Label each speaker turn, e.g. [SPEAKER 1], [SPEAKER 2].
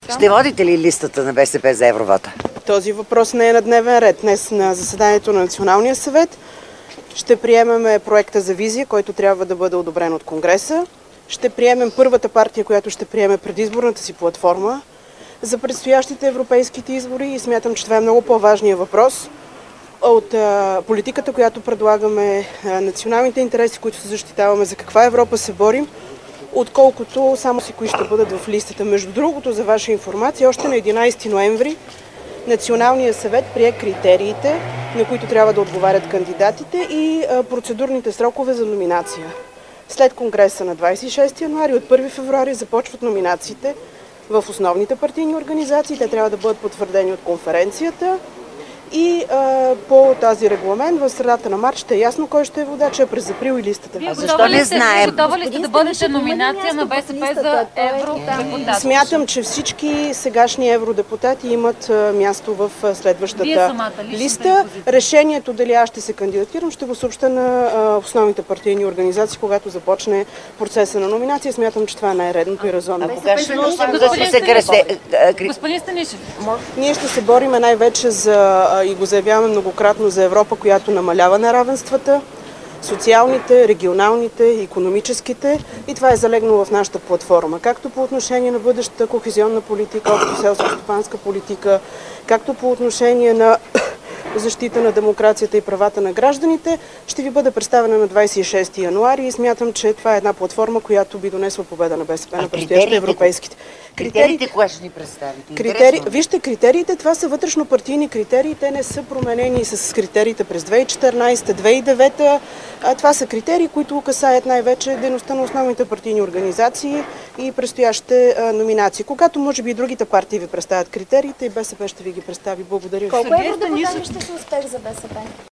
[SPEAKER 1] Ще водите ли листата на БСП за Евровота?
[SPEAKER 2] Този въпрос не е на дневен ред. Днес на заседанието на Националния съвет ще приемем проекта за визия, който трябва да бъде одобрен от Конгреса. Ще приемем първата партия, която ще приеме предизборната си платформа за предстоящите европейските избори и смятам, че това е много по-важният въпрос от политиката, която предлагаме, националните интереси, които се защитаваме, за каква Европа се борим, отколкото само си кои ще бъдат в листата. Между другото, за ваша информация, още на 11 ноември Националният съвет прие критериите, на които трябва да отговарят кандидатите и процедурните срокове за номинация. След Конгреса на 26 януари, от 1 февруари започват номинациите в основните партийни организации. Те трябва да бъдат потвърдени от конференцията. И по тази регламент в средата на март ще е ясно кой ще е водач, през април и листата.
[SPEAKER 1] Защо не знаем?
[SPEAKER 3] Готова ли сте да бъдете номинация на БСП за евродепутат?
[SPEAKER 2] Смятам, че всички сегашни евродепутати имат място в следващата листа. Решението дали аз ще се кандидатирам ще го съобща на основните партийни организации, когато започне процеса на номинация. Смятам, че това е най-редното и резонно.
[SPEAKER 3] Господин Станишев,
[SPEAKER 2] ние ще се борим най-вече и го заявяваме многократно за Европа, която намалява неравенствата, социалните, регионалните, икономическите, и това е залегнало в нашата платформа. Както по отношение на бъдещата кохезионна политика, общо селско-стопанска политика, както по отношение на защита на демокрацията и правата на гражданите, ще ви бъде представена на 26 януари и смятам, че това е една платформа, която би донесла победа на БСП на предстоящите европейските.
[SPEAKER 1] Критериите, кога ще ни представите?
[SPEAKER 2] Вижте, критериите, това са вътрешно-партийни критерии, те не са променени с критериите през 2014-2009. Това са критерии, които касаят най-вече дейността на основните партийни организации и предстоящите номинации. Когато може би и другите партии ви представят критериите, и БСП ще ви ги представи. Благодаря.
[SPEAKER 4] Колко евродепутати ще са успех за БСП?